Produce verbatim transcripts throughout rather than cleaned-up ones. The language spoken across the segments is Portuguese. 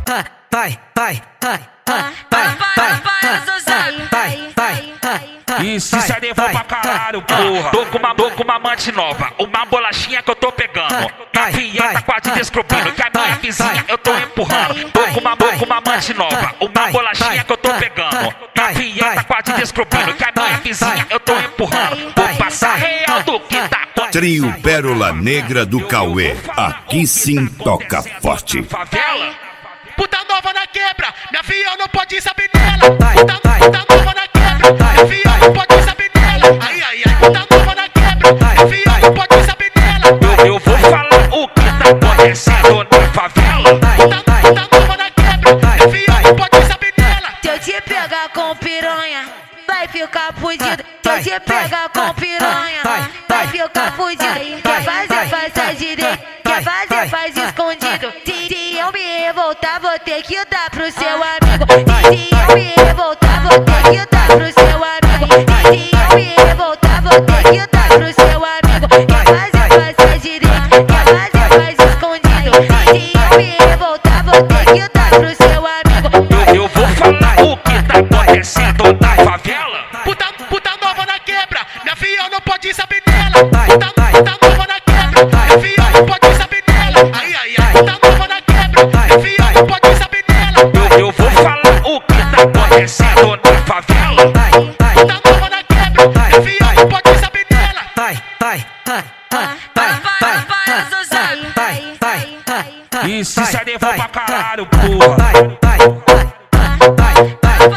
vai, vai, vai, vai, vai, vai, vai. E se se for pra caralho, porra. Tô com uma, tô com uma amante nova, uma bolachinha que eu tô pegando. A filha tá quase descobrindo que a minha vizinha eu tô empurrando. Tô com uma, tô com uma amante nova, uma bolachinha que eu tô pegando. A filha tá quase descobrindo que a minha vizinha eu tô empurrando. Vou passar real do que tá acontecendo. Trio Pérola Negra do Cauê. Aqui sim toca forte. Favela. Puta nova na quebra, minha filha não pode saber dela. Puta, puta nova na quebra, minha filha não pode saber dela. Ai, ai, ai, puta nova na quebra, minha filha não pode saber dela. Eu, eu vou falar o que tá acontecendo na favela. Puta, puta nova na quebra, minha filha não pode saber dela. Se eu te pegar com piranha, vai ficar fudido. Se eu te pegar com piranha, vai ficar fudido. Quer fazer, faz a direita. Quer fazer, faz escondido. Se, se eu me revoltar, vou ter que dar pro seu amigo. Se eu me revoltar, vou ter que dar pro seu amigo. Se eu me revoltar, vou ter que dar pro seu amigo. Quer fazer, faz a direita. Quer fazer, faz escondido. Se eu me revoltar, vou ter que dar pro seu amigo. Eu, eu vou falar o que tá acontecendo na favela. Puta, puta nova na quebra, minha filha não pode saber dela. Puta, puta nova na quebra, minha filha não pode saber dela. Ai, ai, ai, puta nova na quebra, minha filha não pode saber dela. Eu, eu vou falar o que tá acontecendo na favela. Puta nova na quebra, minha filha não pode saber dela. Vai, vai, vai, vai, vai, vai, vai, vai. E se se for pra caralho, porra. Vai, vai, vai, vai,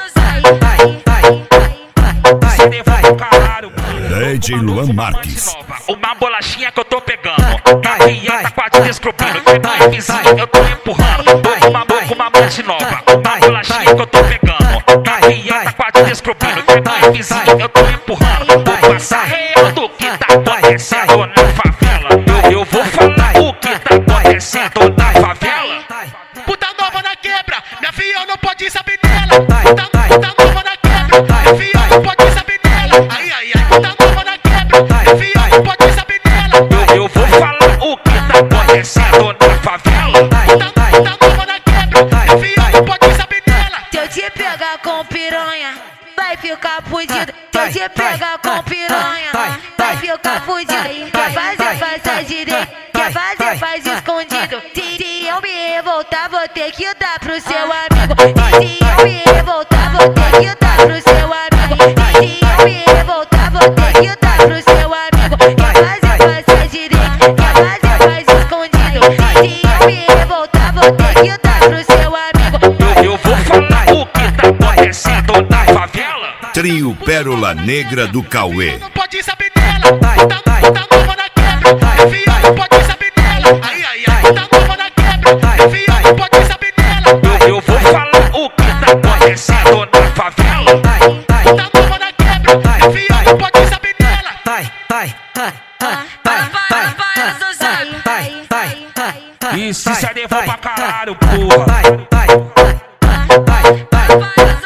vai, Se for pra caralho, porra. D J Luan Marques. Uma bolachinha que eu tô pegando. A filha tá quase descobrindo que a minha vizinha eu tô empurrando. Tô com uma, tô com uma amante nova, uma bolachinha que eu tô pegando. A filha tá quase descobrindo que a minha vizinha eu tô empurrando. Vou passar real do que tá acontecendo na favela. Eu, eu vou falar o que tá acontecendo na favela. Puta nova na quebra, minha filha não pode saber dela. Puta, puta nova na quebra, minha filha não pode saber dela. Ai, ai, ai, puta nova na quebra, minha filha não pode saber dela. Eu, eu vou falar o que tá acontecendo na favela. Puta, puta nova na quebra, minha filha não pode saber dela. Se eu te pegar com piranha, vai ficar fudido. Se eu te pegar com piranha, vai ficar fudido. Quer fazer, faz a direita. Quer fazer, faz escondido. Se, se eu me revoltar, vou ter que dar pro seu amigo. Se eu me revoltar, vou ter que dar pro seu amigo. Se eu me revoltar, vou ter que dar pro seu amigo. Quer fazer, faz a direita. Quer fazer, faz escondido. Se eu me revoltar, vou ter que dar pro seu amigo. Eu, eu vou falar o que tá acontecendo na favela. Trio Pérola Negra do Cauê. Não pode saber dela. Puta, puta nova na quebra, minha filha não pode saber dela. Ai, ai, ai, puta nova na quebra, minha filha não pode saber dela. Eu, eu vou falar o que tá acontecendo na favela. Puta nova na quebra, minha filha não pode saber dela. vai, vai, vai, vai, vai, vai, vai, vai. E se se for pra caralho, porra. Vai, vai, vai, vai, vai.